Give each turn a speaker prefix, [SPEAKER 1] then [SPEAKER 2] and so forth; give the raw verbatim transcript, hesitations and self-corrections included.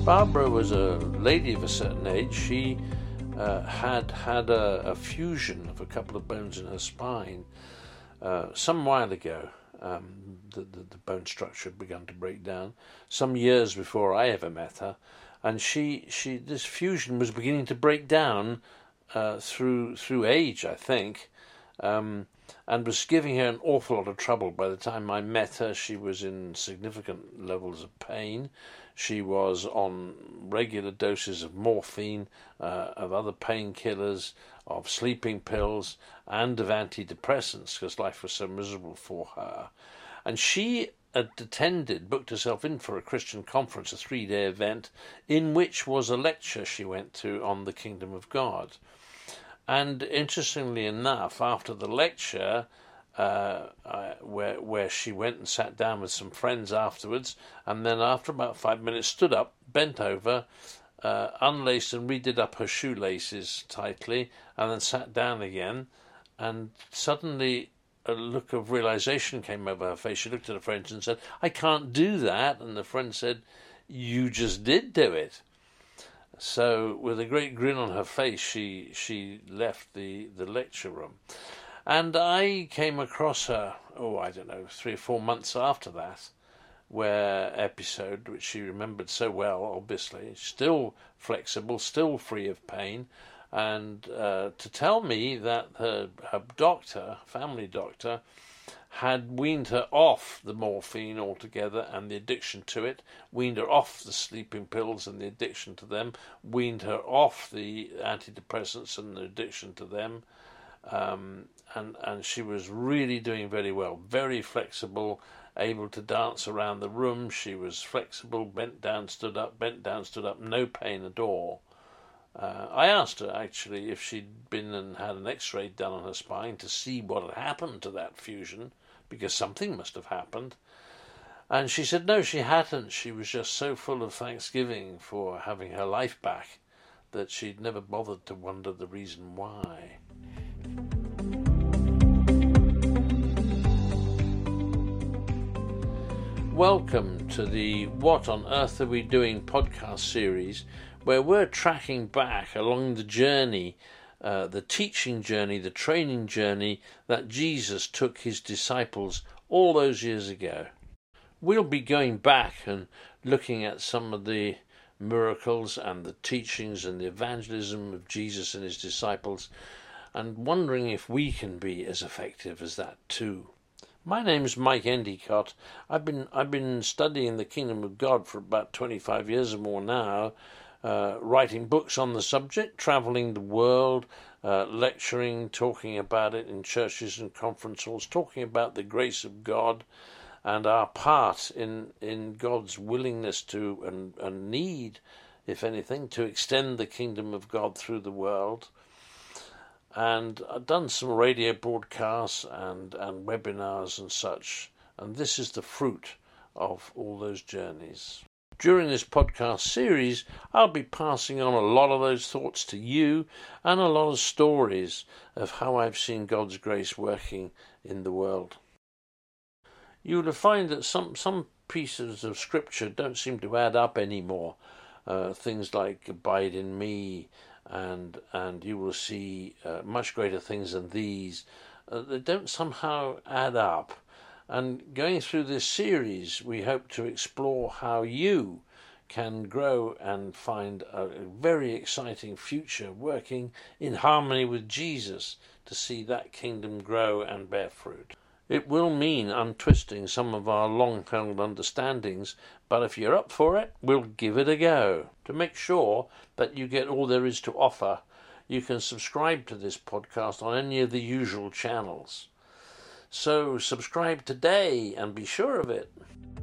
[SPEAKER 1] Barbara was a lady of a certain age. She uh, had had a, a fusion of a couple of bones in her spine uh, some while ago. Um, the, the, the bone structure had begun to break down some years before I ever met her, and she she this fusion was beginning to break down uh, through through age, I think. Um, and was giving her an awful lot of trouble. By the time I met her, she was in significant levels of pain. She was on regular doses of morphine, uh, of other painkillers, of sleeping pills, and of antidepressants, because life was so miserable for her. And she had attended, booked herself in for a Christian conference, a three-day event, in which was a lecture she went to on the Kingdom of God. And interestingly enough, after the lecture, uh, uh, where where she went and sat down with some friends afterwards, and then after about five minutes stood up, bent over, uh, unlaced and redid up her shoelaces tightly, and then sat down again, and suddenly a look of realization came over her face. She looked at her friends and said, "I can't do that," and the friend said, "You just did do it." So, with a great grin on her face, she she left the, the lecture room. And I came across her, oh, I don't know, three or four months after that, where episode, which she remembered so well, obviously, still flexible, still free of pain, and uh, to tell me that her, her doctor, family doctor, had weaned her off the morphine altogether and the addiction to it, weaned her off the sleeping pills and the addiction to them, weaned her off the antidepressants and the addiction to them, um, and, and she was really doing very well, very flexible, able to dance around the room. She was flexible, bent down, stood up, bent down, stood up, no pain at all. Uh, I asked her, actually, if she'd been and had an x-ray done on her spine to see what had happened to that fusion, because something must have happened. And she said no, she hadn't. She was just so full of thanksgiving for having her life back that she'd never bothered to wonder the reason why. Welcome to the What on Earth Are We Doing podcast series, where we're tracking back along the journey, uh, the teaching journey, the training journey that Jesus took his disciples all those years ago. We'll be going back and looking at some of the miracles and the teachings and the evangelism of Jesus and his disciples, and wondering if we can be as effective as that too. My name's Mike Endicott. I've been I've been studying the Kingdom of God for about twenty-five years or more now, uh, writing books on the subject, traveling the world, uh, lecturing, talking about it in churches and conference halls, talking about the grace of God and our part in in God's willingness to and, and need, if anything, to extend the Kingdom of God through the world. And I've done some radio broadcasts and, and webinars and such, and this is the fruit of all those journeys. During this podcast series, I'll be passing on a lot of those thoughts to you and a lot of stories of how I've seen God's grace working in the world. You'll find that some, some pieces of scripture don't seem to add up anymore. Uh, things like abide in me, and and you will see uh, much greater things than these. Uh, they don't somehow add up. And going through this series, we hope to explore how you can grow and find a very exciting future working in harmony with Jesus to see that kingdom grow and bear fruit. It will mean untwisting some of our long-held understandings, but if you're up for it, we'll give it a go. To make sure that you get all there is to offer, you can subscribe to this podcast on any of the usual channels. So subscribe today and be sure of it.